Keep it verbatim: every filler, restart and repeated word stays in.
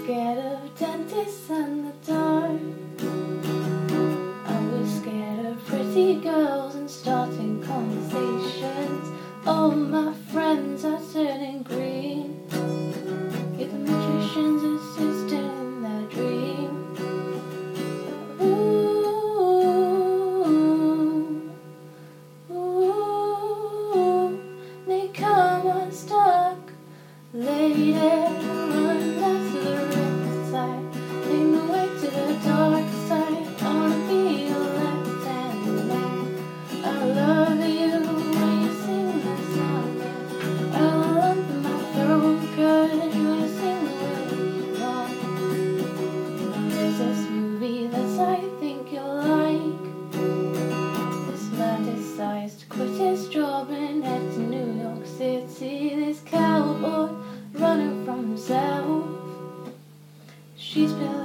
scared of dentists and the dark. I was scared of pretty girls and starting conversations. All my friends are turning green. You're the magician's assistant in their dream. Ooh, ooh, they come unstuck. Lady, run down to the right side. Lead me way to the dark side. I wanna be your left hand man. I love you when you sing the song. I will lump in my throat 'cause you wanna sing the words wrong. There's this movie that I think you'll like. This man decides to quit his job and head to New York City. This cowboy running from himself. She's been